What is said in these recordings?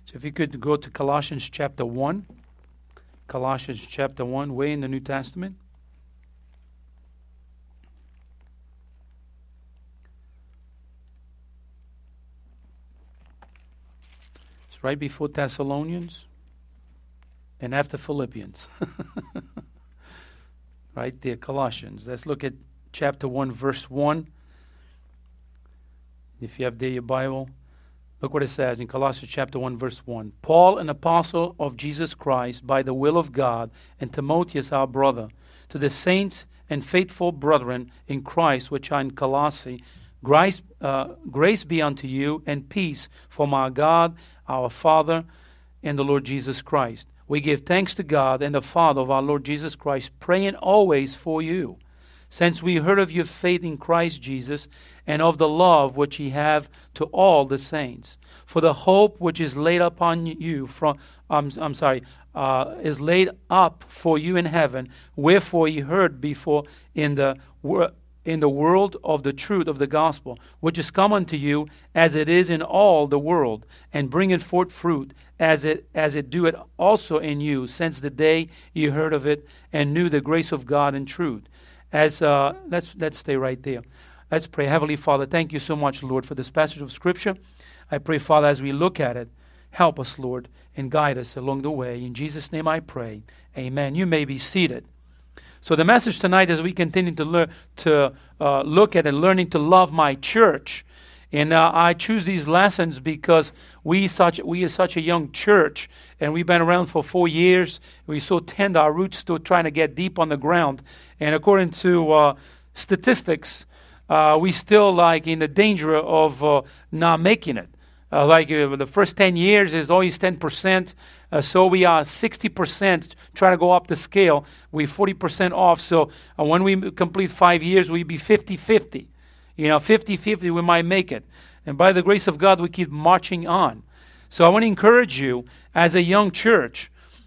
So if you could go to Colossians chapter 1. Colossians chapter 1, way in the New Testament. It's right before Thessalonians and after Philippians. Right there, Colossians. Let's look at chapter 1, verse 1. If you have there your Bible, look what it says in Colossians chapter 1, verse 1. Paul, an apostle of Jesus Christ, by the will of God, and Timotheus, our brother, to the saints and faithful brethren in Christ, which are in Colossae, grace be unto you, and peace from our God, our Father, and the Lord Jesus Christ. We give thanks to God and the Father of our Lord Jesus Christ, praying always for you, since we heard of your faith in Christ Jesus, and of the love which ye have to all the saints, for the hope which is laid upon you is laid up for you in heaven, wherefore ye heard before in the world of the truth of the gospel, which is come unto you, as it is in all the world, and bringeth forth fruit, as it doeth also in you, since the day ye heard of it, and knew the grace of God in truth. Let's stay right there. Let's pray. Heavenly Father, thank you so much, Lord, for this passage of Scripture. I pray, Father, as we look at it, help us, Lord, and guide us along the way. In Jesus' name I pray. Amen. You may be seated. So the message tonight, as we continue to look at and learning to love my church, and I choose these lessons because we are such a young church, and we've been around for 4 years. We so tend our roots still trying to get deep on the ground, and according to statistics, we still like in the danger of not making it. The first 10 years is always 10%. So we are 60% trying to go up the scale. We're 40% off. So when we complete 5 years, we'll be 50-50. 50-50, we might make it. And by the grace of God, we keep marching on. So I want to encourage you as a young church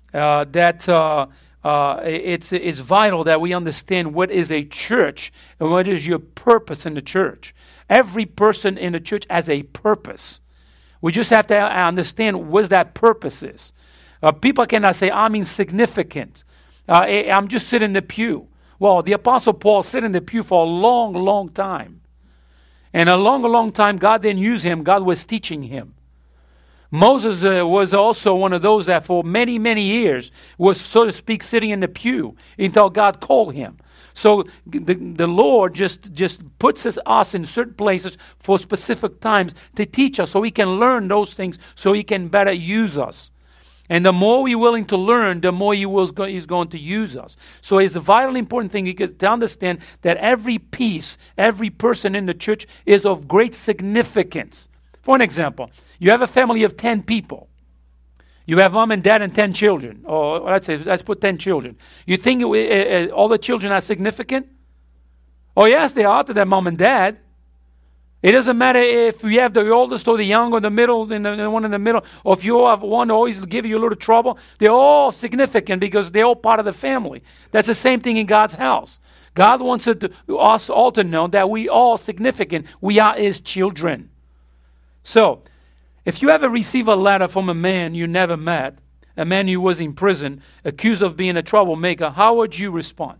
that it's vital that we understand what is a church and what is your purpose in the church. Every person in the church has a purpose. We just have to understand what that purpose is. People cannot say, I'm insignificant. I'm just sitting in the pew. Well, the Apostle Paul sat in the pew for a long, long time. And a long, long time, God didn't use him. God was teaching him. Moses was also one of those that for many, many years was, so to speak, sitting in the pew until God called him. So the Lord just puts us in certain places for specific times to teach us so we can learn those things so he can better use us. And the more we're willing to learn, the more he's going to use us. So it's a vitally important thing to understand that every piece, every person in the church is of great significance. For an example, you have a family of 10 people. You have mom and dad and 10 children. Or let's put 10 children. You think all the children are significant? Oh, yes, they are to their mom and dad. It doesn't matter if you have the oldest or the young or the middle, and the one in the middle, or if you have one who always give you a little trouble. They're all significant because they're all part of the family. That's the same thing in God's house. God wants us all to know that we all significant. We are his children. So, if you ever receive a letter from a man you never met, a man who was in prison, accused of being a troublemaker, how would you respond?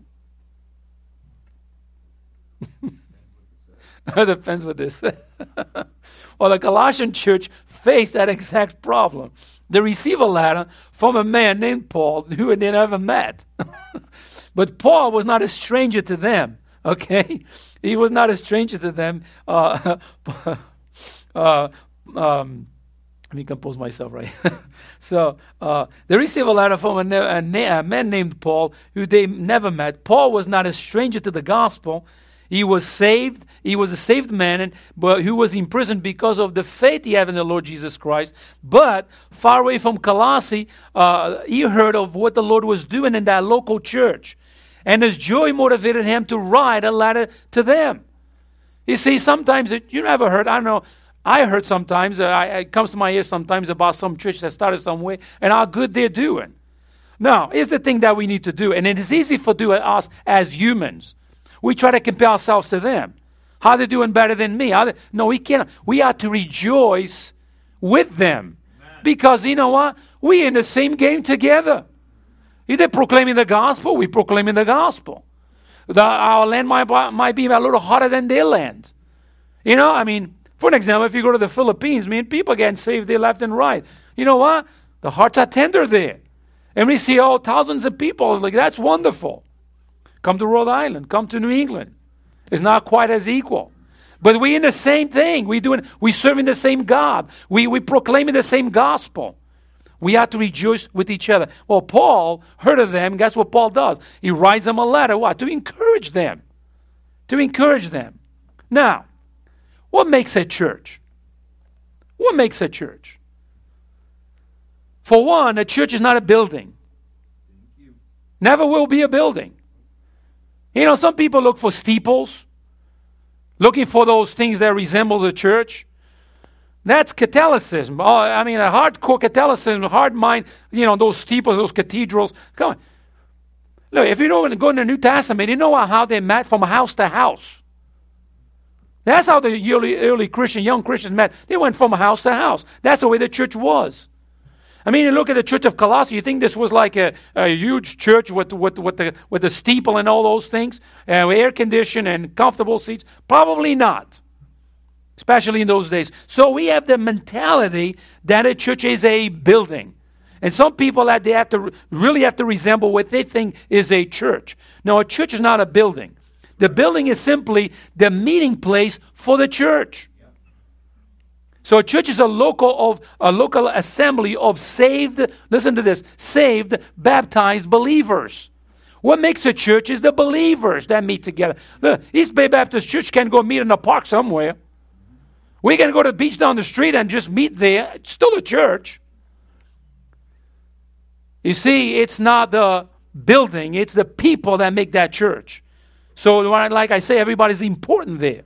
Depends with this. Well, the Colossian church faced that exact problem. They received a letter from a man named Paul who they never met. But Paul was not a stranger to them, okay? He was not a stranger to them. Let me compose myself right. So they received a letter from a man named Paul who they never met. Paul was not a stranger to the gospel. He was saved. He was a saved man, but who was in prison because of the faith he had in the Lord Jesus Christ. But far away from Colossae, he heard of what the Lord was doing in that local church. And his joy motivated him to write a letter to them. You see, sometimes, you never heard, I don't know, I heard sometimes, it comes to my ears sometimes about some church that started somewhere and how good they're doing. Now, here's the thing that we need to do, and it is easy for us as humans. We try to compare ourselves to them. How are they doing better than me? No, we can't. We are to rejoice with them. Because you know what? We're in the same game together. They're proclaiming the gospel, we're proclaiming the gospel. Our land might be a little hotter than their land. You know, I mean, for an example, if you go to the Philippines, people getting saved there left and right. You know what? The hearts are tender there. And we see thousands of people. Like, that's wonderful. Come to Rhode Island. Come to New England. It's not quite as equal. But we're in the same thing. We're serving the same God. We're proclaiming the same gospel. We have to rejoice with each other. Well, Paul heard of them. Guess what Paul does? He writes them a letter. What? To encourage them. To encourage them. Now, what makes a church? What makes a church? For one, a church is not a building. Never will be a building. You know, some people look for steeples, looking for those things that resemble the church. That's Catholicism. I mean, a hardcore Catholicism, hard mind, those steeples, those cathedrals. Come on. Look, if you don't go in the New Testament, you know how they met from house to house. That's how the early Christian, young Christians met. They went from house to house. That's the way the church was. I mean, you look at the church of Colossae, you think this was like a huge church with the steeple and all those things, air conditioned and comfortable seats? Probably not, especially in those days. So we have the mentality that a church is a building. And some people that they really have to resemble what they think is a church. No, a church is not a building. The building is simply the meeting place for the church. So a church is a local assembly of saved, listen to this, saved, baptized believers. What makes a church is the believers that meet together. Look, East Bay Baptist Church can't go meet in a park somewhere. We can go to the beach down the street and just meet there. It's still a church. You see, it's not the building, it's the people that make that church. So like I say, everybody's important there.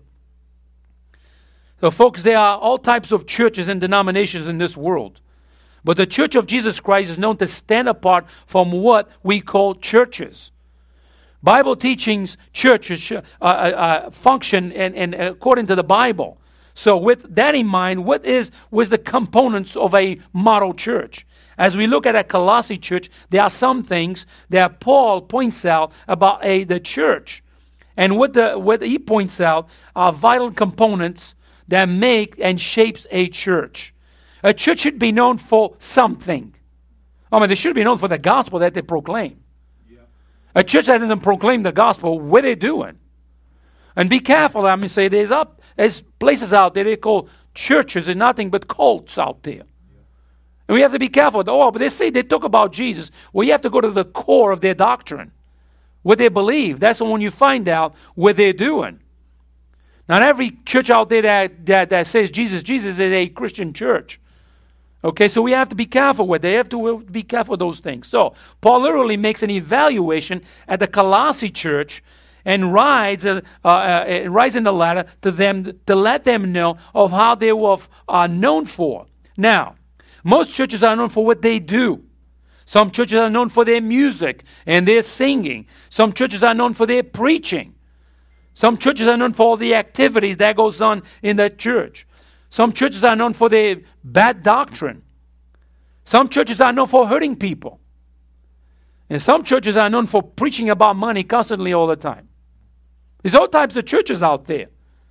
So folks, there are all types of churches and denominations in this world. But the Church of Jesus Christ is known to stand apart from what we call churches. Bible teachings, churches function and according to the Bible. So with that in mind, what was the components of a model church? As we look at a Colossae church, there are some things that Paul points out about the church. And what he points out are vital components that make and shapes a church. A church should be known for something. I mean, they should be known for the gospel that they proclaim. Yeah. A church that doesn't proclaim the gospel, what are they doing? And be careful, I mean, say there's places out there they call churches and nothing but cults out there. Yeah. And we have to be careful. But they say they talk about Jesus. Well, you have to go to the core of their doctrine, what they believe. That's when you find out what they're doing. Not every church out there that says Jesus is a Christian church. Okay, so we have to be careful with. They have to be careful with those things. So Paul literally makes an evaluation at the Colossae church and writes in the letter to them to let them know of how they were known for. Now, most churches are known for what they do. Some churches are known for their music and their singing. Some churches are known for their preaching. Some churches are known for all the activities that goes on in the church. Some churches are known for their bad doctrine. Some churches are known for hurting people. And some churches are known for preaching about money constantly all the time. There's all types of churches out there.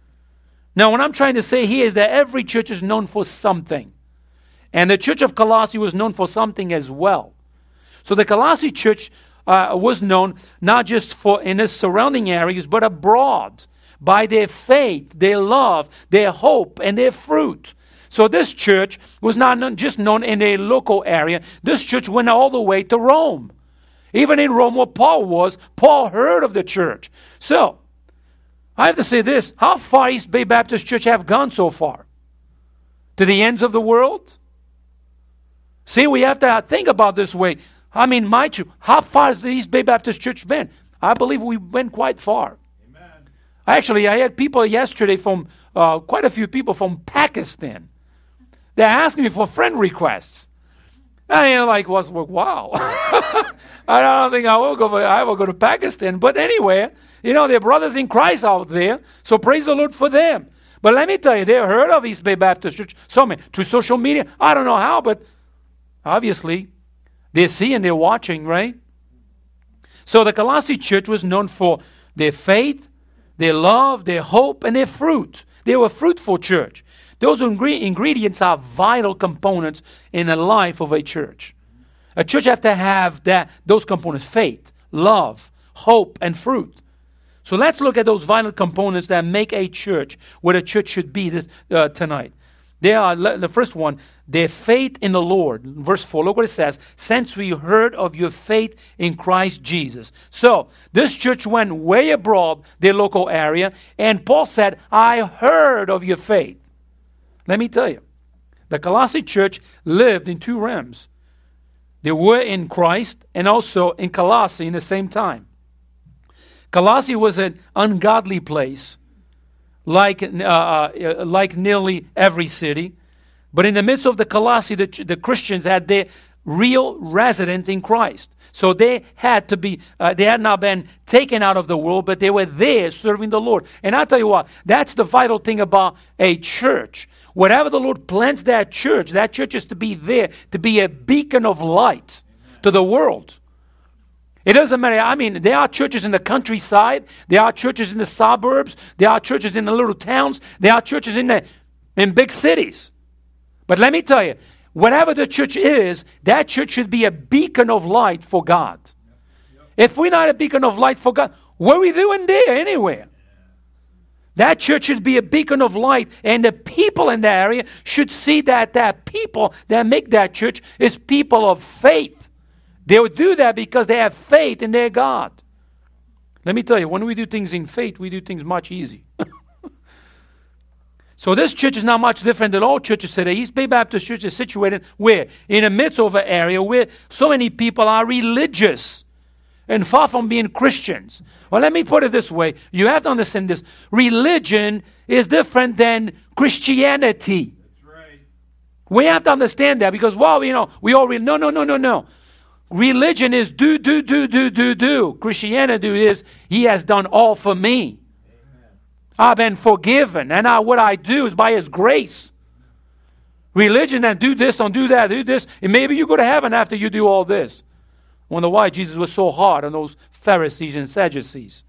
Now, what I'm trying to say here is that every church is known for something. And the church of Colossae was known for something as well. So the Colossae church was known not just for in its surrounding areas, but abroad by their faith, their love, their hope, and their fruit. So this church was not just known in a local area. This church went all the way to Rome. Even in Rome, where Paul was, Paul heard of the church. So I have to say this: how far East Bay Baptist Church have gone so far? To the ends of the world? See, we have to think about this way. I mean, how far has the East Bay Baptist Church been? I believe we went quite far. Amen. Actually, I had people yesterday from, quite a few people from Pakistan. They're asking me for friend requests. And wow. I don't think I will go to Pakistan. But anyway, they're brothers in Christ out there. So praise the Lord for them. But let me tell you, they heard of East Bay Baptist Church. Through social media. I don't know how, but Obviously, they're seeing, they're watching, right? So the Colossae church was known for their faith, their love, their hope, and their fruit. They were a fruitful church. Those ingredients are vital components in the life of a church. A church has to have those components: faith, love, hope, and fruit. So let's look at those vital components that make a church what a church should be tonight. They are, the first one, their faith in the Lord. Verse 4, look what it says. Since we heard of your faith in Christ Jesus. So, this church went way abroad their local area, and Paul said, I heard of your faith. Let me tell you, the Colossae church lived in two realms. They were in Christ and also in Colossae in the same time. Colossae was an ungodly place, like nearly every city. But in the midst of the Colossae, the Christians had their real residence in Christ. So they had not been taken out of the world, but they were there serving the Lord. And I'll tell you what, that's the vital thing about a church. Whatever the Lord plants that church is to be there, to be a beacon of light to the world. It doesn't matter. I mean, there are churches in the countryside. There are churches in the suburbs. There are churches in the little towns. There are churches in big cities. But let me tell you, whatever the church is, that church should be a beacon of light for God. If we're not a beacon of light for God, what are we doing there anywhere? That church should be a beacon of light, and the people in that area should see that people that make that church is people of faith. They would do that because they have faith in their God. Let me tell you, when we do things in faith, we do things much easier. So this church is not much different than all churches today. East Bay Baptist Church is situated where? In the midst of an area where so many people are religious and far from being Christians. Well, let me put it this way. You have to understand this. Religion is different than Christianity. That's right. We have to understand that because, well, we all read, no. Religion is do. Christianity is, He has done all for me. I've been forgiven, and what I do is by His grace. Religion and do this, don't do that, do this, and maybe you go to heaven after you do all this. I wonder why Jesus was so hard on those Pharisees and Sadducees.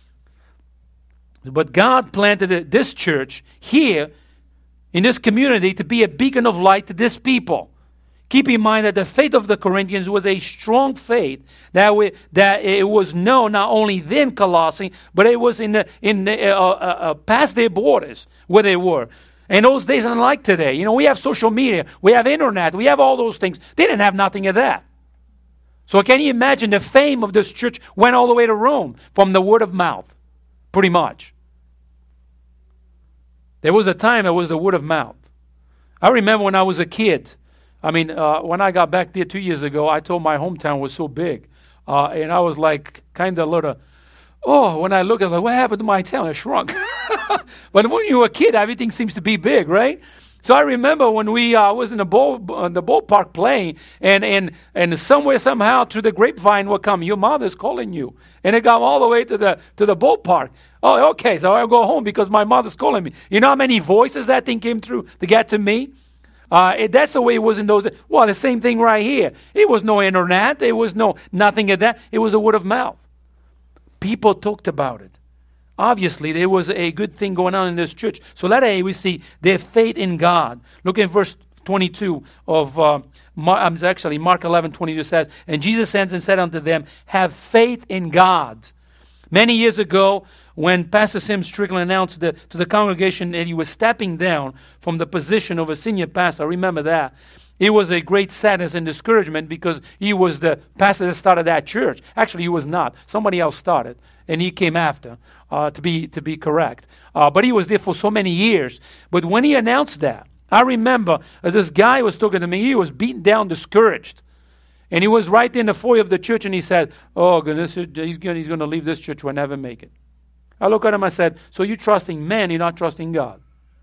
But God planted this church here in this community to be a beacon of light to this people. Keep in mind that the faith of the Corinthians was a strong faith that it was known not only then Colossae, but it was past their borders where they were. In those days, unlike today, we have social media, we have internet, we have all those things. They didn't have nothing of that. So can you imagine the fame of this church went all the way to Rome from the word of mouth, pretty much. There was a time it was the word of mouth. I remember when I was a kid. When I got back there 2 years ago, I told my hometown was so big. And I was like, kind of a little, when I look at it, what happened to my town? It shrunk. But when you're a kid, everything seems to be big, right? So I remember when we was in the ballpark playing, and somewhere, somehow, through the grapevine will come, your mother's calling you. And it got all the way to the ballpark. Oh, okay, so I'll go home because my mother's calling me. You know how many voices that thing came through to get to me? That's the way it was in those days. Well, the same thing right here. It was no internet. There was nothing of that. It was a word of mouth. People talked about it. Obviously, there was a good thing going on in this church. So we see their faith in God. Look at verse 22 of Mark 11:22 says, and Jesus answered and said unto them, have faith in God. Many years ago, when Pastor Sim Strickland announced to the congregation that he was stepping down from the position of a senior pastor, I remember that. It was a great sadness and discouragement because he was the pastor that started that church. Actually, he was not. Somebody else started, and he came after, to be correct. But he was there for so many years. But when he announced that, I remember as this guy was talking to me, he was beaten down, discouraged. And he was right in the foyer of the church, and he said, oh, goodness, he's going to leave this church, will never make it. I looked at him, I said, so you're trusting man, you're not trusting God.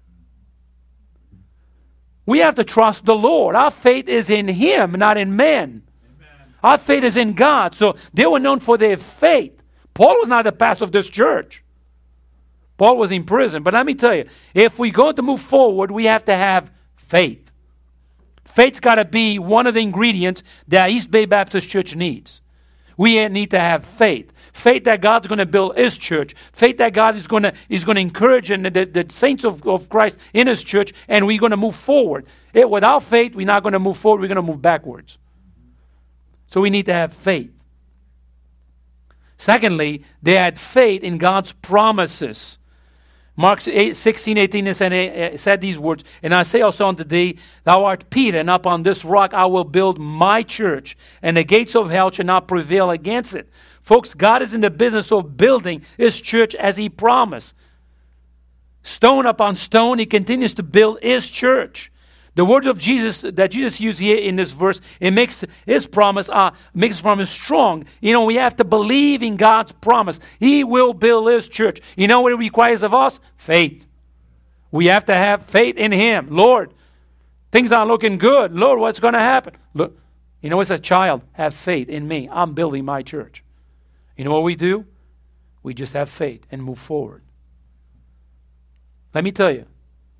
We have to trust the Lord. Our faith is in Him, not in man. Amen. Our faith is in God. So they were known for their faith. Paul was not the pastor of this church. Paul was in prison. But let me tell you, if we're going to move forward, we have to have faith. Faith's got to be one of the ingredients that East Bay Baptist Church needs. We need to have faith. Faith that God's going to build His church. Faith that God is going to encourage the saints of Christ in His church, and we're going to move forward. Without faith, we're not going to move forward. We're going to move backwards. So we need to have faith. Secondly, they had faith in God's promises. Mark 16:18 said these words, "And I say also unto thee, thou art Peter, and upon this rock I will build my church, and the gates of hell shall not prevail against it." Folks, God is in the business of building His church as He promised. Stone upon stone, He continues to build His church. The word of Jesus that Jesus used here in this verse, it makes His promise strong. We have to believe in God's promise. He will build His church. You know what it requires of us? Faith. We have to have faith in Him. Lord, things aren't looking good. Lord, what's going to happen? Look, as a child, have faith in me. I'm building my church. You know what we do? We just have faith and move forward. Let me tell you.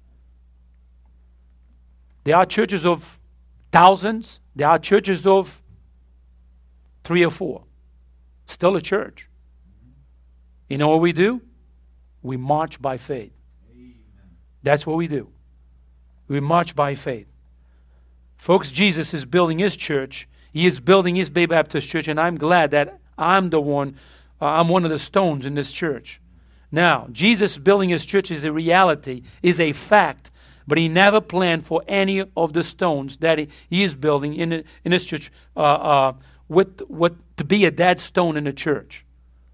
There are churches of thousands. There are churches of 3 or 4. Still a church. You know what we do? We march by faith. Amen. That's what we do. We march by faith. Folks, Jesus is building His church. He is building His Bay Baptist Church, and I'm glad that I'm one of the stones in this church. Now, Jesus building His church is a reality, is a fact. But He never planned for any of the stones that He is building in His church to be a dead stone in the church.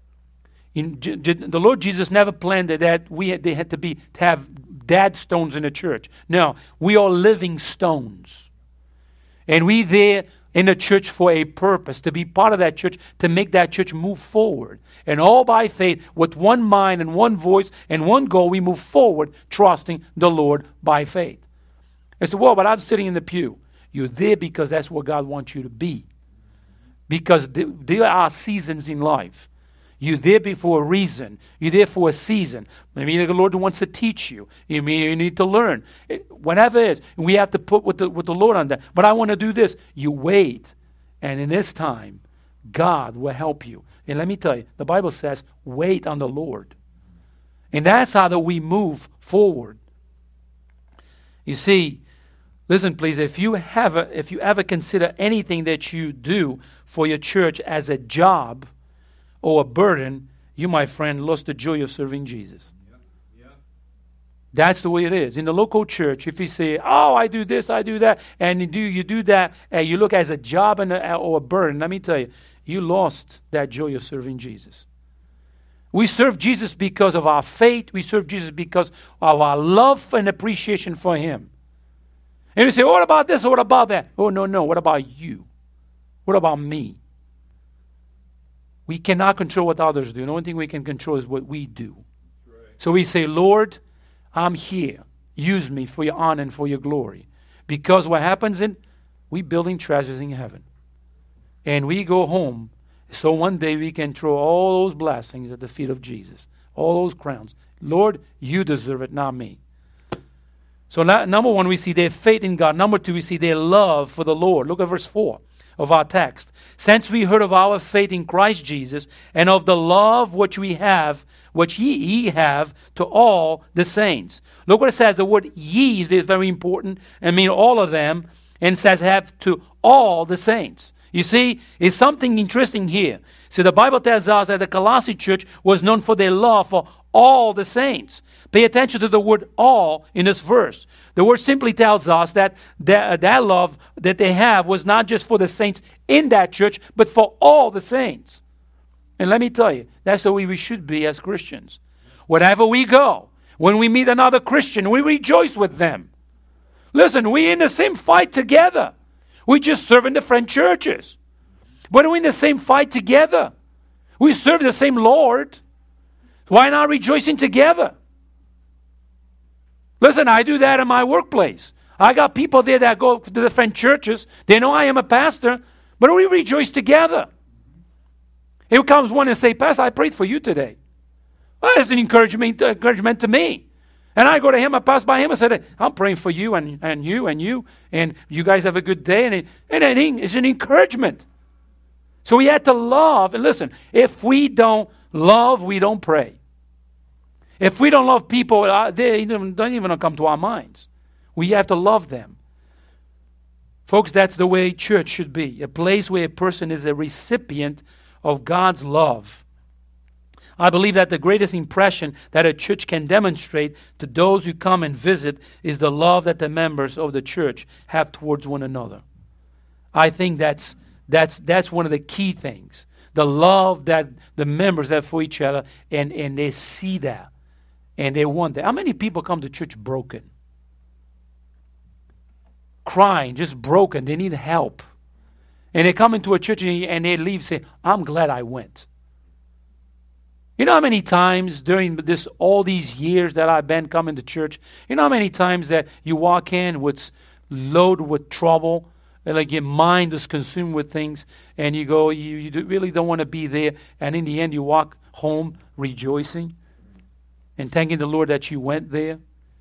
The Lord Jesus never planned that they had to have dead stones in the church. No, we are living stones, and we there in the church for a purpose, to be part of that church, to make that church move forward. And all by faith, with one mind and one voice and one goal, we move forward, trusting the Lord by faith. I said, well, but I'm sitting in the pew. You're there because that's where God wants you to be. Because there are seasons in life. You're there for a reason. You're there for a season. Maybe the Lord wants to teach you. You need to learn. Whatever it is, we have to put with the Lord on that. But I want to do this. You wait. And in this time, God will help you. And let me tell you, the Bible says, wait on the Lord. And that's how that we move forward. You see, listen, please, if you ever consider anything that you do for your church as a job or a burden, you, my friend, lost the joy of serving Jesus. Yeah. That's the way it is. In the local church, if you say, oh, I do this, I do that, and you do that, and you look as a job or a burden, let me tell you, you lost that joy of serving Jesus. We serve Jesus because of our faith. We serve Jesus because of our love and appreciation for Him. And you say, what about this or what about that? Oh, no. What about you? What about me? We cannot control what others do. The only thing we can control is what we do. Right. So we say, Lord, I'm here. Use me for your honor and for your glory. Because what happens we building treasures in heaven. And we go home. So one day we can throw all those blessings at the feet of Jesus. All those crowns. Lord, you deserve it, not me. So number one, we see their faith in God. Number two, we see their love for the Lord. Look at verse 4. Of our text. Since we heard of our faith in Christ Jesus and of the love which we have, which ye have to all the saints. Look what it says. The word ye is very important. I mean all of them. And says have to all the saints. You see, it's something interesting here. So the Bible tells us that the Colossae church was known for their love for all the saints. Pay attention to the word all in this verse. The word simply tells us that that love that they have was not just for the saints in that church, but for all the saints. And let me tell you, that's the way we should be as Christians. Wherever we go, when we meet another Christian, we rejoice with them. Listen, we're in the same fight together. We just serve in different churches. But we're in the same fight together. We serve the same Lord. Why not rejoicing together? Listen, I do that in my workplace. I got people there that go to different churches. They know I am a pastor, but we rejoice together. Here comes one and say, Pastor, I prayed for you today. Well, that's an encouragement to me. And I go to him, I pass by him, I said, I'm praying for you and you and you, and you guys have a good day. And it's an encouragement. So we had to love. And listen, if we don't love, we don't pray. If we don't love people, they don't even come to our minds. We have to love them. Folks, that's the way church should be. A place where a person is a recipient of God's love. I believe that the greatest impression that a church can demonstrate to those who come and visit is the love that the members of the church have towards one another. I think that's one of the key things. The love that the members have for each other, and they see that. And they want that. How many people come to church broken? Crying, just broken. They need help. And they come into a church and they leave saying, I'm glad I went. You know how many times during all these years that I've been coming to church, you know how many times that you walk in loaded with trouble, and like your mind is consumed with things, and you go, you really don't want to be there, and in the end you walk home rejoicing and thanking the Lord that you went there.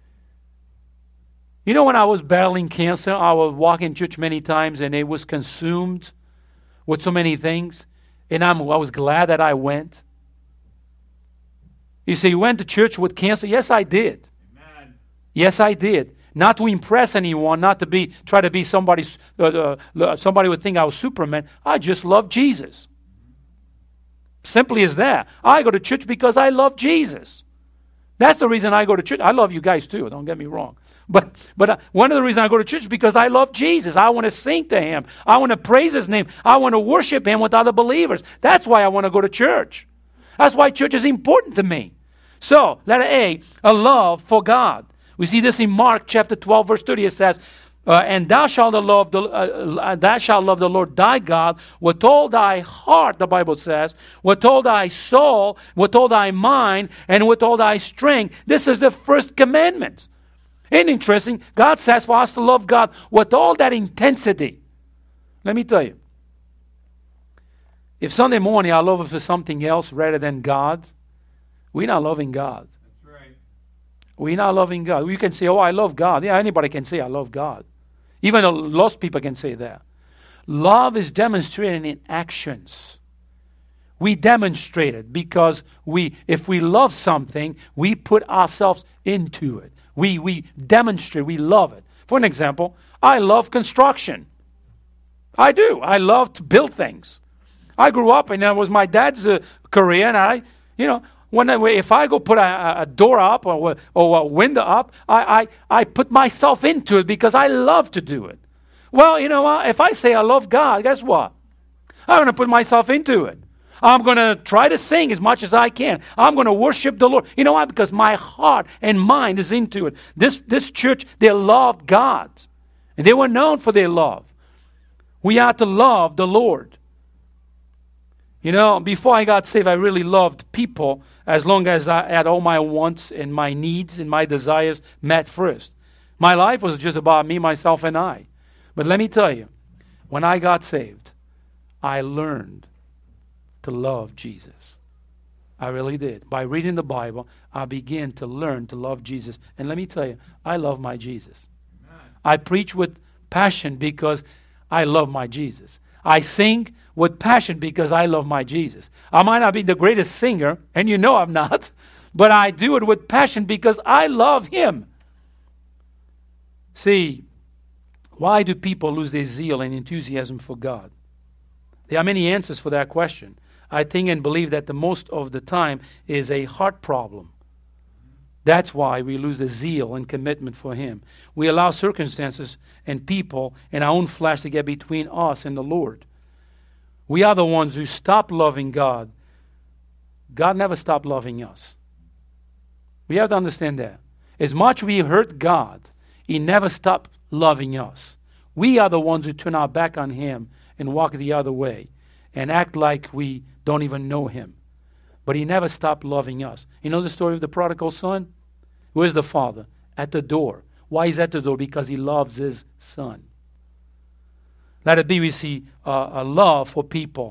You know, when I was battling cancer, I would walk in church many times, and it was consumed with so many things, and I was glad that I went. You say, you went to church with cancer? Yes, I did. Amen. Yes, I did. Not to impress anyone, not to try to be somebody would think I was Superman. I just love Jesus. Simply as that. I go to church because I love Jesus. That's the reason I go to church. I love you guys too, don't get me wrong. But one of the reasons I go to church is because I love Jesus. I want to sing to Him. I want to praise His name. I want to worship Him with other believers. That's why I want to go to church. That's why church is important to me. So, letter A love for God. We see this in Mark chapter 12, verse 30. It says, and thou shalt love the Lord thy God with all thy heart, the Bible says, with all thy soul, with all thy mind, and with all thy strength. This is the first commandment. Isn't it interesting? God says for us to love God with all that intensity. Let me tell you. If Sunday morning I love it for something else rather than God, we're not loving God. That's right. We're not loving God. You can say, oh, I love God. Yeah, anybody can say, I love God. Even lost people can say that. Love is demonstrated in actions. We demonstrate it because if we love something, we put ourselves into it. We demonstrate, we love it. For an example, I love construction. I do. I love to build things. I grew up, and that was my dad's career, and if I go put a door up or a window up, I put myself into it because I love to do it. Well, you know what? If I say I love God, guess what? I'm going to put myself into it. I'm going to try to sing as much as I can. I'm going to worship the Lord. You know why? Because my heart and mind is into it. This church, they loved God. And they were known for their love. We are to love the Lord. You know, before I got saved, I really loved people as long as I had all my wants and my needs and my desires met first. My life was just about me, myself, and I. But let me tell you, when I got saved, I learned to love Jesus. I really did. By reading the Bible, I began to learn to love Jesus. And let me tell you, I love my Jesus. Amen. I preach with passion because I love my Jesus. I sing with passion because I love my Jesus. I might not be the greatest singer, and you know I'm not, but I do it with passion because I love Him. See, why do people lose their zeal and enthusiasm for God? There are many answers for that question. I think and believe that the most of the time is a heart problem. That's why we lose the zeal and commitment for Him. We allow circumstances and people and our own flesh to get between us and the Lord. We are the ones who stop loving God. God never stopped loving us. We have to understand that. As much we hurt God, He never stopped loving us. We are the ones who turn our back on Him and walk the other way and act like we don't even know Him. But He never stopped loving us. You know the story of the prodigal son? Where's the father? At the door. Why is at the door? Because he loves his son. Let it be we see a love for people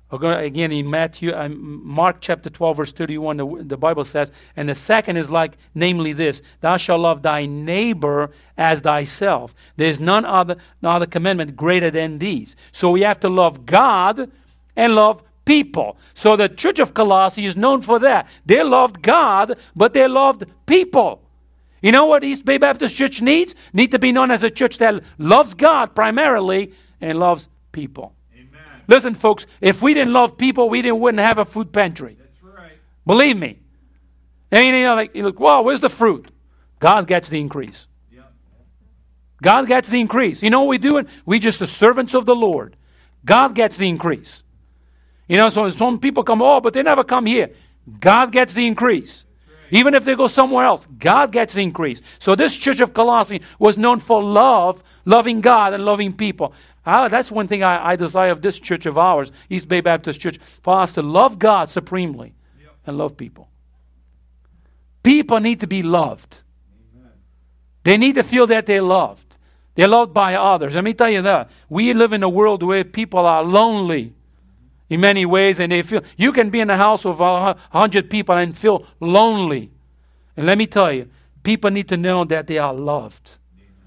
Again, in Mark chapter 12, verse 31, the Bible says, and the second is like, namely this, thou shalt love thy neighbor as thyself. There is no other commandment greater than these. So we have to love God and love people. So the church of Colossae is known for that. They loved God, but they loved people. You know what East Bay Baptist Church needs? Need to be known as a church that loves God primarily and loves people. Listen, folks, if we didn't love people, we wouldn't have a food pantry. That's right. Believe me. I mean, you look, wow, where's the fruit? God gets the increase. Yeah. God gets the increase. You know what we're doing? We're just the servants of the Lord. God gets the increase. You know, so some people come, but they never come here. God gets the increase. Right. Even if they go somewhere else, God gets the increase. So this church of Colossae was known for loving God and loving people. That's one thing I desire of this church of ours, East Bay Baptist Church, for us to love God supremely and love people. People need to be loved. Amen. They need to feel that they're loved. They're loved by others. Let me tell you that. We live in a world where people are lonely in many ways, and they feel, you can be in a house of 100 people and feel lonely. And let me tell you, people need to know that they are loved.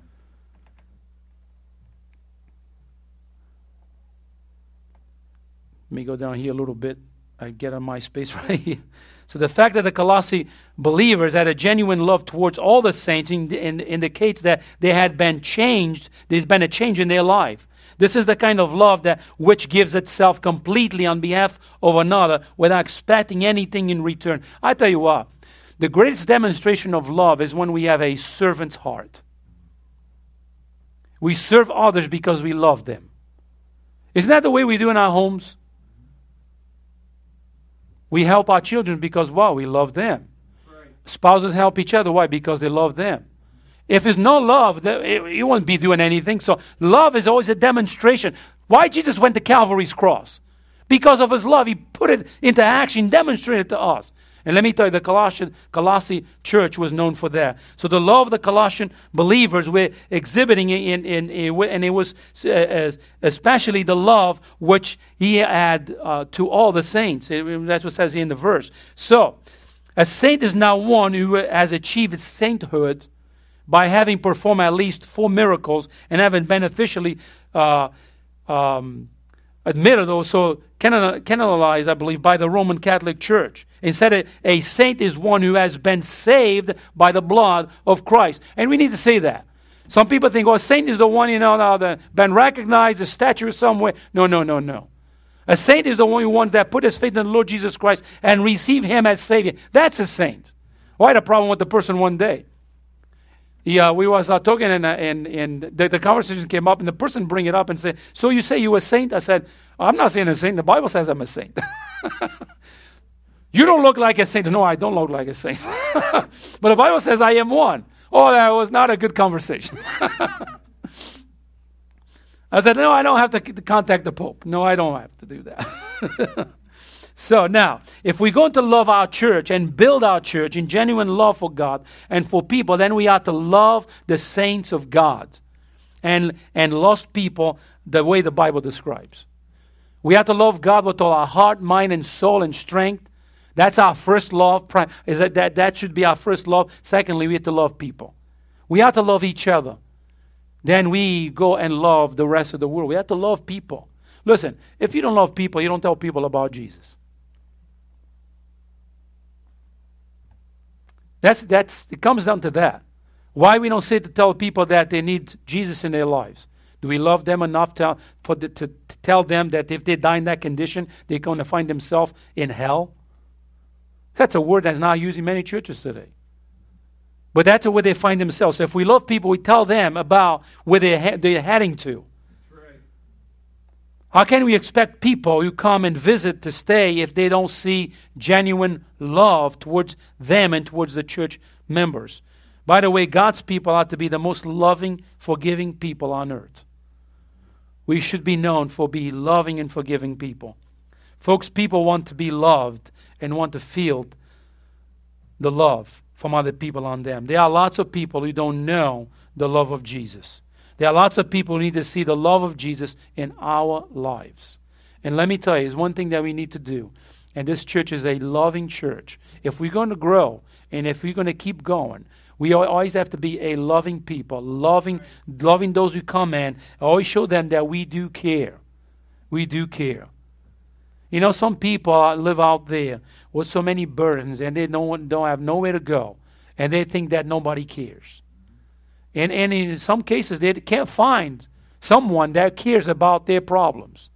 Let me go down here a little bit. I get on my space right here. So the fact that the Colossae believers had a genuine love towards all the saints indicates that they had been changed. There's been a change in their life. This is the kind of love that which gives itself completely on behalf of another without expecting anything in return. I tell you what, the greatest demonstration of love is when we have a servant's heart. We serve others because we love them. Isn't that the way we do in our homes? We help our children because, we love them. Right. Spouses help each other. Why? Because they love them. If there's no love, you won't be doing anything. So love is always a demonstration. Why Jesus went to Calvary's cross? Because of his love. He put it into action, demonstrated it to us. And let me tell you, the Colossae church was known for that. So the love of the Colossian believers were exhibiting and it was especially the love which he had to all the saints. That's what it says here in the verse. So a saint is now one who has achieved sainthood by having performed at least 4 miracles and having beneficially admitted, also canonized, I believe, by the Roman Catholic Church. Instead, a saint is one who has been saved by the blood of Christ. And we need to say that. Some people think, a saint is the one, that been recognized, a statue somewhere. No. A saint is the one that put his faith in the Lord Jesus Christ and received him as Savior. That's a saint. I had a problem with the person one day. We was talking and the conversation came up and the person bring it up and said, so you say you a saint? I said, I'm not saying a saint. The Bible says I'm a saint. You don't look like a saint. No, I don't look like a saint. But the Bible says I am one. That was not a good conversation. I said, no, I don't have to contact the Pope. No, I don't have to do that. So now, if we're going to love our church and build our church in genuine love for God and for people, then we have to love the saints of God and lost people the way the Bible describes. We have to love God with all our heart, mind, and soul and strength. That's our first love. That should be our first love. Secondly, we have to love people. We have to love each other. Then we go and love the rest of the world. We have to love people. Listen, if you don't love people, you don't tell people about Jesus. It comes down to that. Why we don't say to tell people that they need Jesus in their lives? Do we love them enough to tell them that if they die in that condition, they're going to find themselves in hell? That's a word that's not used in many churches today. But that's where they find themselves. So if we love people, we tell them about where they're heading to. How can we expect people who come and visit to stay if they don't see genuine love towards them and towards the church members? By the way, God's people ought to be the most loving, forgiving people on earth. We should be known for being loving and forgiving people. Folks, people want to be loved and want to feel the love from other people on them. There are lots of people who don't know the love of Jesus. There are lots of people who need to see the love of Jesus in our lives. And let me tell you, there's one thing that we need to do. And this church is a loving church. If we're going to grow and if we're going to keep going, we always have to be a loving people, loving those who come in. Always show them that we do care. We do care. You know, some people live out there with so many burdens and they don't have nowhere to go. And they think that nobody cares. And in some cases, they can't find someone that cares about their problems.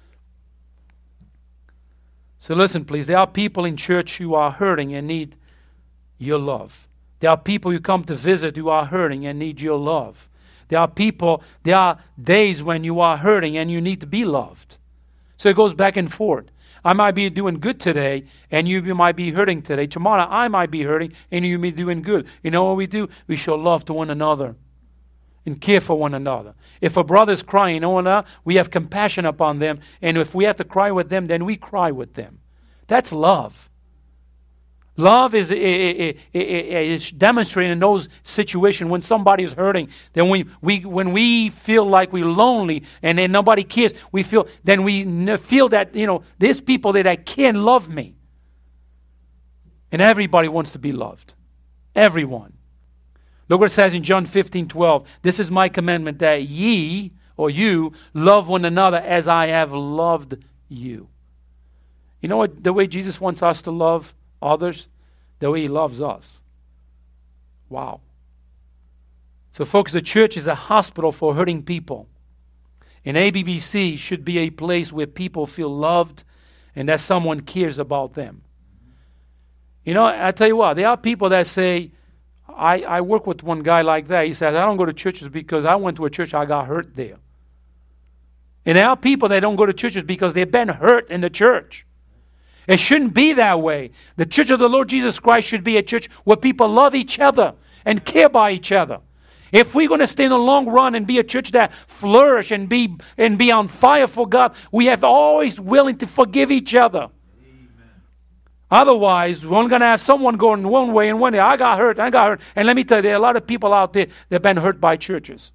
So listen, please. There are people in church who are hurting and need your love. There are people who come to visit who are hurting and need your love. There are days when you are hurting and you need to be loved. So it goes back and forth. I might be doing good today and you might be hurting today. Tomorrow I might be hurting and you may be doing good. You know what we do? We show love to one another and care for one another. If a brother's crying, we have compassion upon them. And if we have to cry with them, then we cry with them. That's love. Love is demonstrated in those situations when somebody is hurting. Then when we feel like we're lonely and then nobody cares, we feel that there's people that can love me. And everybody wants to be loved. Everyone. Look what it says in John 15:12. This is my commandment, that ye, or you, love one another as I have loved you. You know what? The way Jesus wants us to love others, the way he loves us. Wow. So folks, the church is a hospital for hurting people. And ABBC should be a place where people feel loved and that someone cares about them. You know, I tell you what, there are people that say, I work with one guy like that. He says, I don't go to churches because I went to a church, I got hurt there. And there are people that don't go to churches because they've been hurt in the church. It shouldn't be that way. The church of the Lord Jesus Christ should be a church where people love each other and care by each other. If we're going to stay in the long run and be a church that flourish and be on fire for God, we have to always willing to forgive each other. Otherwise, we're going to have someone going one way and one day. I got hurt. And let me tell you, there are a lot of people out there that have been hurt by churches.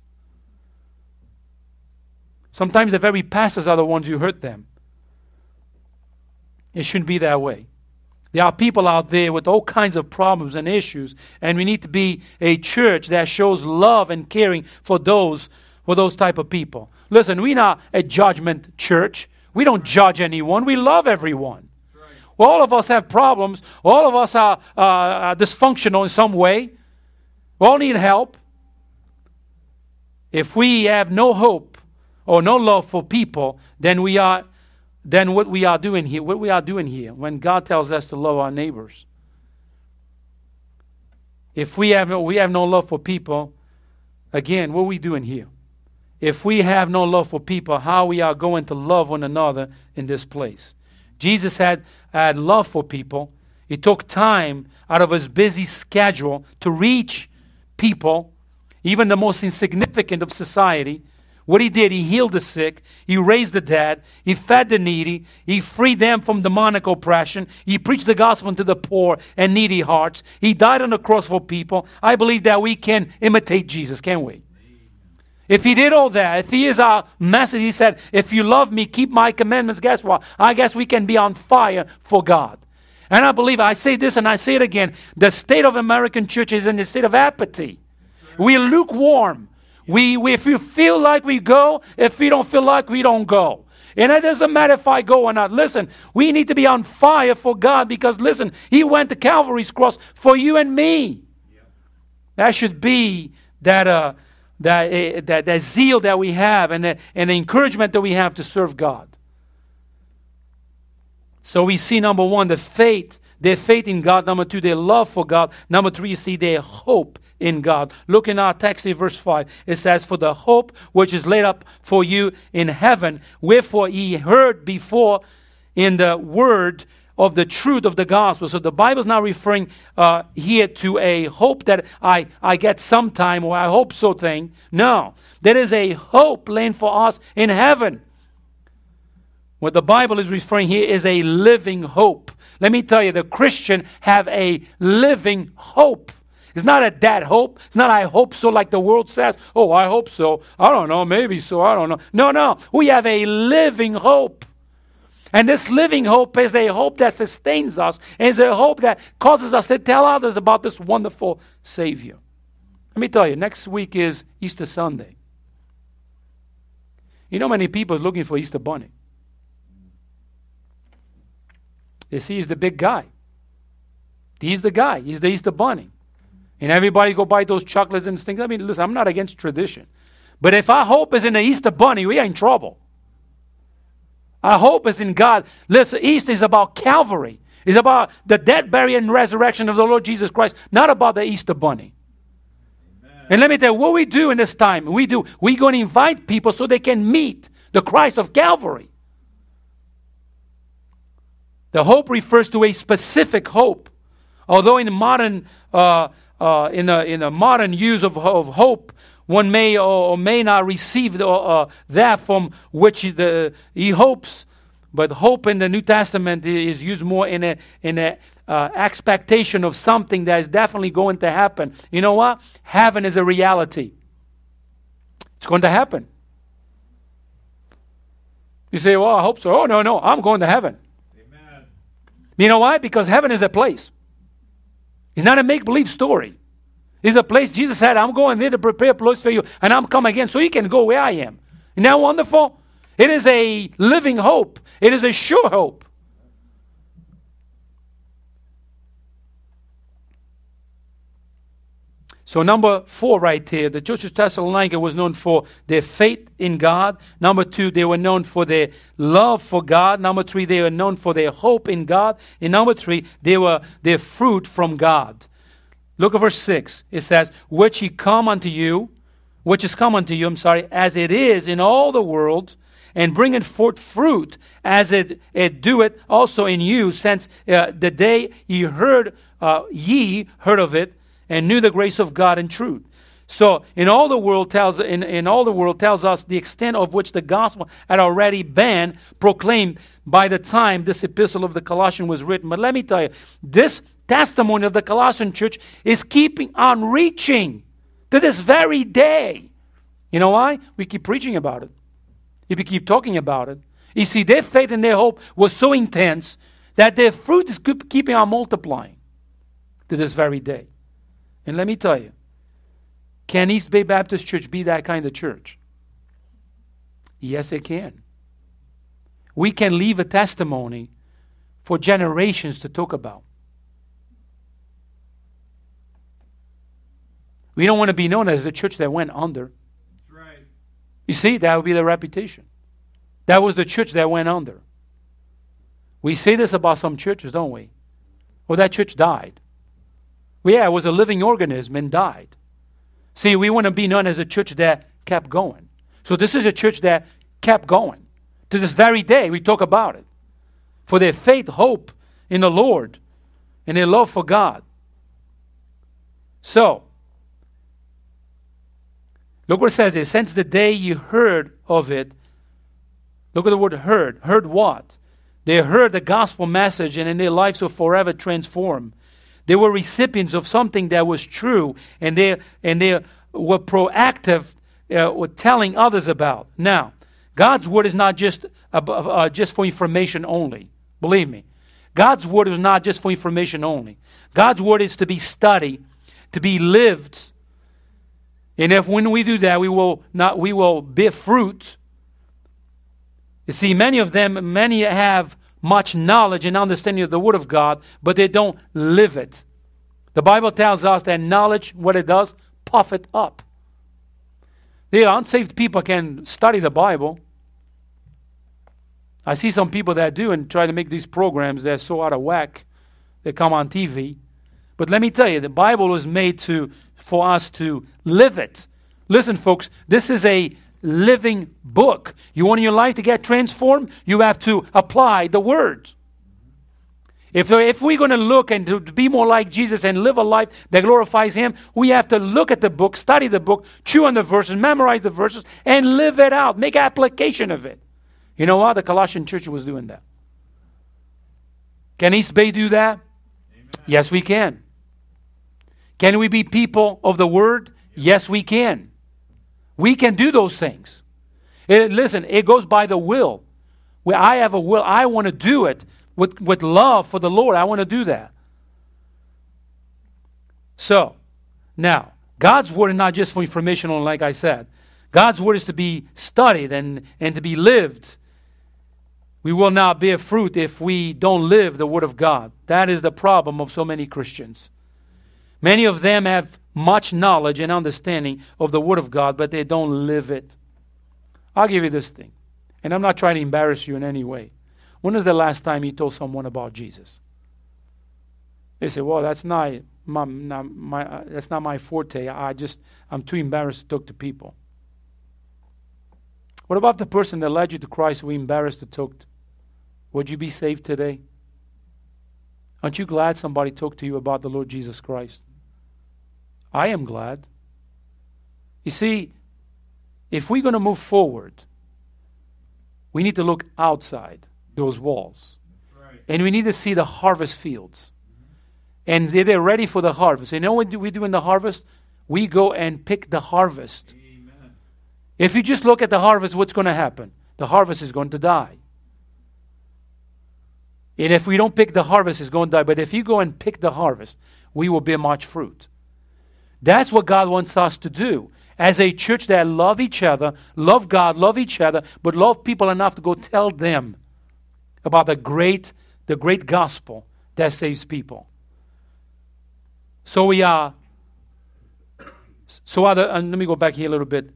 Sometimes the very pastors are the ones who hurt them. It shouldn't be that way. There are people out there with all kinds of problems and issues, and we need to be a church that shows love and caring for those type of people. Listen, we're not a judgment church. We don't judge anyone. We love everyone. All of us have problems. All of us are dysfunctional in some way. We all need help. If we have no hope or no love for people, then what we are doing here, when God tells us to love our neighbors. If we have no love for people, again, what are we doing here? If we have no love for people, how we are going to love one another in this place? Jesus had love for people. He took time out of his busy schedule to reach people, even the most insignificant of society. What he did, he healed the sick, he raised the dead, he fed the needy, he freed them from demonic oppression, he preached the gospel to the poor and needy hearts, he died on the cross for people. I believe that we can imitate Jesus, can't we? If he did all that, if he is our message, he said, if you love me, keep my commandments, guess what? I guess we can be on fire for God. And I believe, I say this and I say it again, the state of American church is in a state of apathy. We're lukewarm. If you feel like we go, if we don't feel like we don't go. And it doesn't matter if I go or not. Listen, we need to be on fire for God because, listen, he went to Calvary's cross for you and me. That should be that zeal that we have and the encouragement that we have to serve God. So we see, number one, their faith in God. Number two, their love for God. Number three, you see their hope in God. Look in our text in verse 5. It says, for the hope which is laid up for you in heaven, wherefore ye heard before in the word of the truth of the gospel. So the Bible is not referring here to a hope that I get sometime or I hope so thing. No, there is a hope laying for us in heaven. What the Bible is referring here is a living hope. Let me tell you, the Christian have a living hope. It's not a dead hope. It's not I hope so like the world says. Oh, I hope so. I don't know. Maybe so. I don't know. No. We have a living hope. And this living hope is a hope that sustains us, and is a hope that causes us to tell others about this wonderful Savior. Let me tell you, next week is Easter Sunday. You know many people are looking for Easter Bunny. They see he's the big guy. He's the guy. He's the Easter Bunny. And everybody go buy those chocolates and things. I mean, listen, I'm not against tradition. But if our hope is in the Easter Bunny, we are in trouble. Our hope is in God. Listen, Easter is about Calvary. It's about the death, burial, and resurrection of the Lord Jesus Christ, not about the Easter Bunny. Amen. And let me tell you, what we do in this time, we're going to invite people so they can meet the Christ of Calvary. The hope refers to a specific hope. Although in modern, in a modern use of hope, one may or may not receive that from which he hopes. But hope in the New Testament is used more in a expectation of something that is definitely going to happen. You know what? Heaven is a reality. It's going to happen. You say, well, I hope so. Oh, no, I'm going to heaven. Amen. You know why? Because heaven is a place. It's not a make-believe story. It's a place Jesus said, I'm going there to prepare a place for you, and I'm coming again so you can go where I am. Isn't that wonderful? It is a living hope. It is a sure hope. So number 4 right here, the church of Thessalonica was known for their faith in God. Number 2, they were known for their love for God. Number 3, they were known for their hope in God. And number 3, they were their fruit from God. Look at verse 6. It says, which is come unto you, as it is in all the world, and bringeth forth fruit, as it doeth also in you, since the day ye heard of it, and knew the grace of God in truth. So in all the world tells us the extent of which the gospel had already been proclaimed by the time this epistle of the Colossians was written. But let me tell you, this testimony of the Colossian church is keeping on reaching to this very day. You know why? We keep preaching about it. We keep talking about it. You see, their faith and their hope was so intense that their fruit is keeping on multiplying to this very day. And let me tell you, can East Bay Baptist Church be that kind of church? Yes, it can. We can leave a testimony for generations to talk about. We don't want to be known as the church that went under. That's right. You see, that would be the reputation. That was the church that went under. We say this about some churches, don't we? Well, that church died. Well, yeah, it was a living organism and died. See, we want to be known as a church that kept going. So this is a church that kept going. To this very day, we talk about it. For their faith, hope in the Lord, and their love for God. So, look what it says there. Since the day you heard of it, look at the word heard. Heard what? They heard the gospel message, and in their lives were forever transformed. They were recipients of something that was true, and they were proactive with telling others about. Now, God's word is not just for information only. Believe me. God's word is not just for information only. God's word is to be studied, to be lived. And if when we do that, we will bear fruit. You see, many have much knowledge and understanding of the Word of God, but they don't live it. The Bible tells us that knowledge, what it does, puff it up. The unsaved people can study the Bible. I see some people that do and try to make these programs that are so out of whack. They come on TV. But let me tell you, the Bible was made for us to live it. Listen, folks, this is a living book. You want your life to get transformed? You have to apply the Word. If we're going to look and to be more like Jesus and live a life that glorifies Him, we have to look at the book, study the book, chew on the verses, memorize the verses, and live it out. Make application of it. You know what? The Colossian church was doing that. Can East Bay do that? Amen. Yes, we can. Can we be people of the Word? Yes, we can. We can do those things. Listen, it goes by the will. where I have a will. I want to do it with love for the Lord. I want to do that. So, now, God's Word is not just for informational, like I said. God's Word is to be studied and to be lived. We will not bear fruit if we don't live the Word of God. That is the problem of so many Christians. Many of them have much knowledge and understanding of the Word of God, but they don't live it. I'll give you this thing, and I'm not trying to embarrass you in any way. When was the last time you told someone about Jesus? They say, well, that's not my forte. I'm too embarrassed to talk to people. What about the person that led you to Christ we embarrassed to talk to? Would you be saved today? Aren't you glad somebody talked to you about the Lord Jesus Christ? I am glad. You see, if we're going to move forward, we need to look outside those walls. Right. And we need to see the harvest fields. And they're ready for the harvest. You know what we do in the harvest? We go and pick the harvest. Amen. If you just look at the harvest, what's going to happen? The harvest is going to die. And if we don't pick the harvest, it's going to die. But if you go and pick the harvest, we will bear much fruit. That's what God wants us to do. As a church that love each other, love God, love each other, but love people enough to go tell them about the great gospel that saves people. Let me go back here a little bit.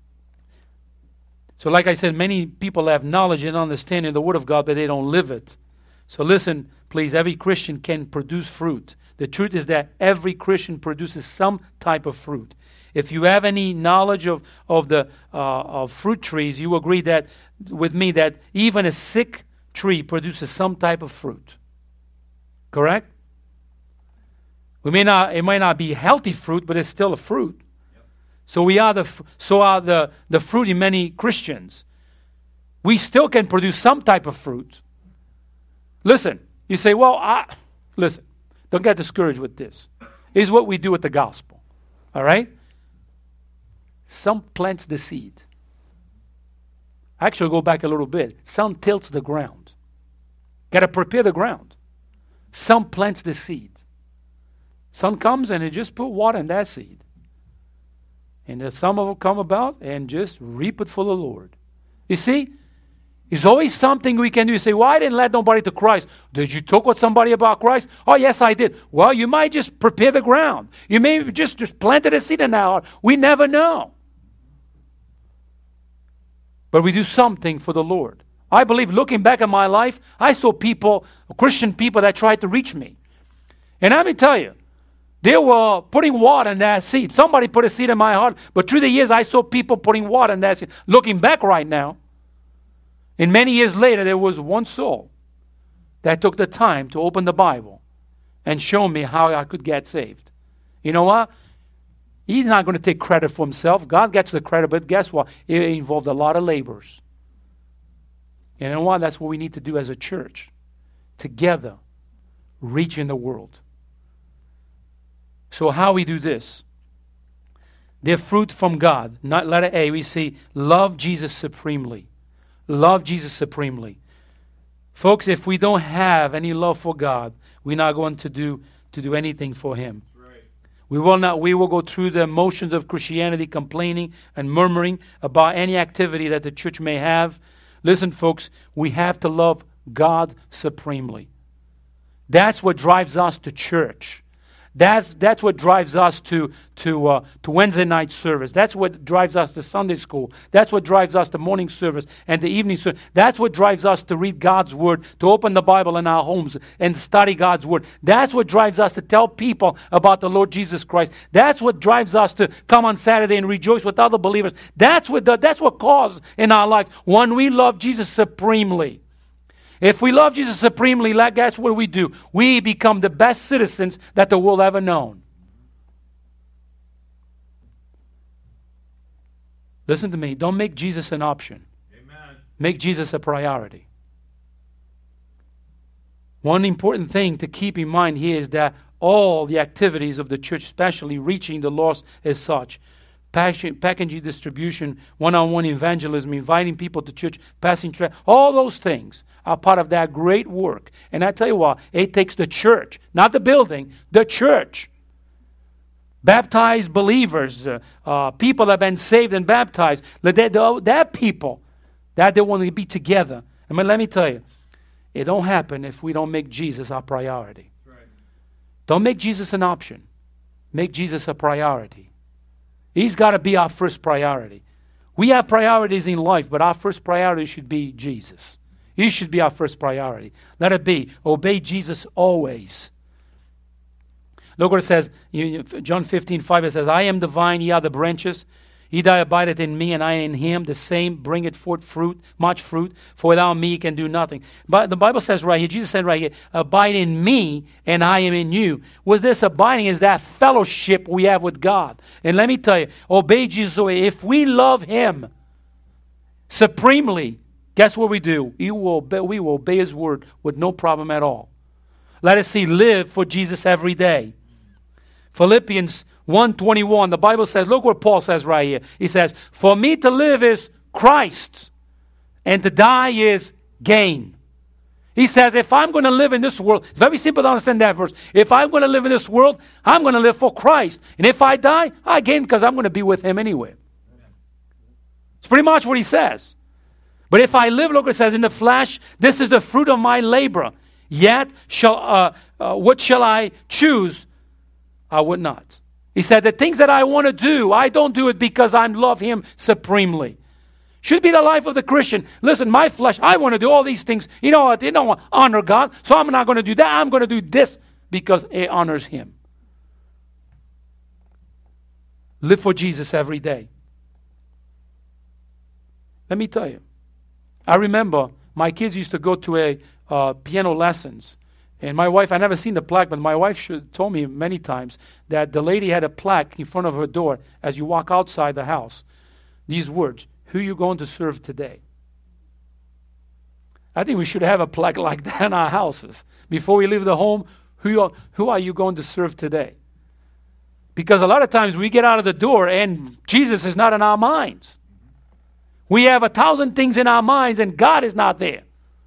So like I said, many people have knowledge and understanding of the Word of God, but they don't live it. So listen, please, every Christian can produce fruit. The truth is that every Christian produces some type of fruit. If you have any knowledge of fruit trees, you agree that with me that even a sick tree produces some type of fruit. Correct? It might not be healthy fruit, but it's still a fruit. Yep. So are the fruit in many Christians. We still can produce some type of fruit. Listen, you say, listen, don't get discouraged with this. Here's what we do with the gospel. All right? Some plants the seed. Actually, go back a little bit. Some tilts the ground. Got to prepare the ground. Some plants the seed. Some comes and it just put water in that seed. And then some of them come about and just reap it for the Lord. You see? There's always something we can do. You say, well, I didn't let nobody to Christ. Did you talk with somebody about Christ? Oh, yes, I did. Well, you might just prepare the ground. You may just planted a seed in that heart. We never know. But we do something for the Lord. I believe, looking back at my life, I saw people, Christian people that tried to reach me. And let me tell you, they were putting water in that seed. Somebody put a seed in my heart. But through the years, I saw people putting water in that seed. Looking back right now, and many years later, there was one soul that took the time to open the Bible and show me how I could get saved. You know what? He's not going to take credit for himself. God gets the credit, but guess what? It involved a lot of labors. You know what? That's what we need to do as a church. Together, reaching the world. So how we do this? They're fruit from God. Not letter A, we see love Jesus supremely. Love Jesus supremely. Folks, if we don't have any love for God, we're not going to do anything for Him. Right. We will go through the motions of Christianity, complaining and murmuring about any activity that the church may have. Listen, folks, we have to love God supremely. That's what drives us to church. That's what drives us to Wednesday night service. That's what drives us to Sunday school. That's what drives us to morning service and the evening service. That's what drives us to read God's Word, to open the Bible in our homes and study God's Word. That's what drives us to tell people about the Lord Jesus Christ. That's what drives us to come on Saturday and rejoice with other believers. That's what causes in our lives when we love Jesus supremely. If we love Jesus supremely, that's what we do. We become the best citizens that the world ever known. Listen to me. Don't make Jesus an option. Amen. Make Jesus a priority. One important thing to keep in mind here is that all the activities of the church, especially reaching the lost as such, packaging distribution, one-on-one evangelism, inviting people to church, passing trash. All those things are part of that great work. And I tell you what, it takes the church, not the building, the church. Baptized believers, people that have been saved and baptized, that people, that they want to be together. I mean, let me tell you, it don't happen if we don't make Jesus our priority. Right. Don't make Jesus an option. Make Jesus a priority. He's got to be our first priority. We have priorities in life, but our first priority should be Jesus. He should be our first priority. Let it be. Obey Jesus always. Look what it says, John 15:5, it says, I am the vine, ye are the branches. He that abideth in me, and I in him, the same bringeth forth fruit, much fruit, for without me he can do nothing. But the Bible says right here, Jesus said right here, abide in me, and I am in you. Was this abiding is that fellowship we have with God. And let me tell you, obey Jesus. If we love him supremely, guess what we do? We will obey his word with no problem at all. Let us see, live for Jesus every day. Philippians 1:21, the Bible says, look what Paul says right here. He says, for me to live is Christ, and to die is gain. He says, if I'm going to live in this world, it's very simple to understand that verse. If I'm going to live in this world, I'm going to live for Christ. And if I die, I gain because I'm going to be with him anyway. It's pretty much what he says. But if I live, look what it says, in the flesh, this is the fruit of my labor. Yet, what shall I choose? I would not. He said, the things that I want to do, I don't do it because I love him supremely. Should be the life of the Christian. Listen, my flesh, I want to do all these things. You know what? They don't honor God, so I'm not going to do that. I'm going to do this because it honors him. Live for Jesus every day. Let me tell you. I remember my kids used to go to piano lessons. And my wife, I never seen the plaque, but my wife told me many times that the lady had a plaque in front of her door as you walk outside the house. These words, who are you going to serve today? I think we should have a plaque like that in our houses. Before we leave the home, who are you going to serve today? Because a lot of times we get out of the door and Jesus is not in our minds. We have 1,000 things in our minds and God is not there.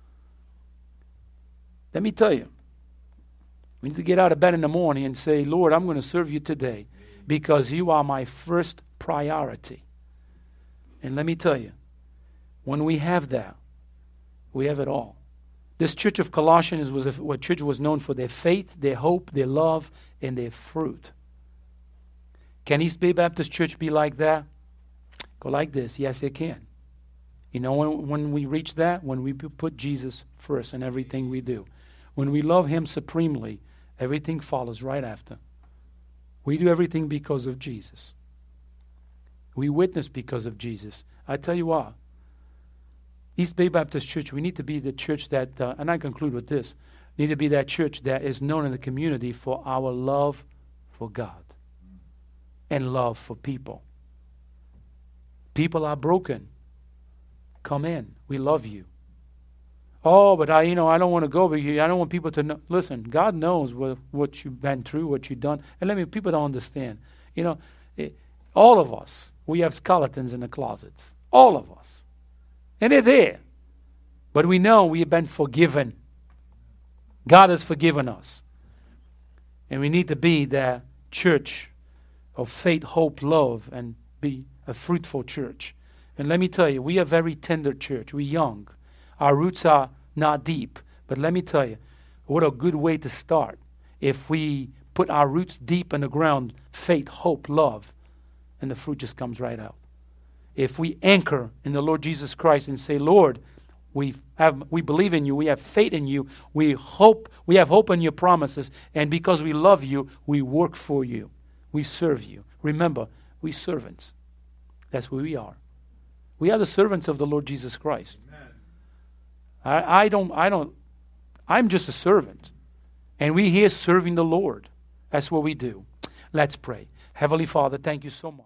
Let me tell you, we need to get out of bed in the morning and say, Lord, I'm going to serve you today because you are my first priority. And let me tell you, when we have that, we have it all. This church of Colossians was what church was known for: their faith, their hope, their love, and their fruit. Can East Bay Baptist Church be like that? Go like this. Yes, it can. You know, when we reach that, when we put Jesus first in everything we do, when we love him supremely, everything follows right after. We do everything because of Jesus. We witness because of Jesus. I tell you what, East Bay Baptist Church, we need to be the church that, and I conclude with this, need to be that church that is known in the community for our love for God and love for people. People are broken. Come in. We love you. Oh, but I don't want to go. But I don't want people to know. Listen, God knows what you've been through, what you've done. And people don't understand. All of us, we have skeletons in the closets. All of us. And they're there. But we know we have been forgiven. God has forgiven us. And we need to be that church of faith, hope, love, and be a fruitful church. And let me tell you, we are a very tender church. We're young. Our roots are not deep. But let me tell you, what a good way to start. If we put our roots deep in the ground, faith, hope, love, and the fruit just comes right out. If we anchor in the Lord Jesus Christ and say, Lord, we believe in you, we have faith in you, we have hope in your promises, and because we love you, we work for you. We serve you. Remember, we servants. That's who we are. We are the servants of the Lord Jesus Christ. I'm just a servant. And we here serving the Lord. That's what we do. Let's pray. Heavenly Father, thank you so much.